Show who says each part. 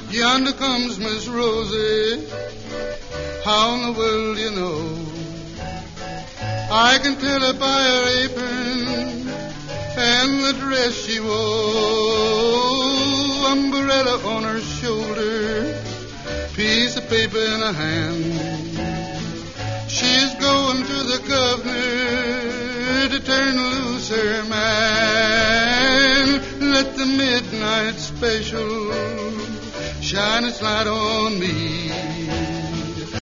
Speaker 1: Yonder comes Miss Rosie. How in the world do you know? I can tell her by her apron and the dress she wore. Umbrella on her shoulder, piece of paper in her hand. She's going to the governor to turn loose her man. Let the midnight special shine its light on me.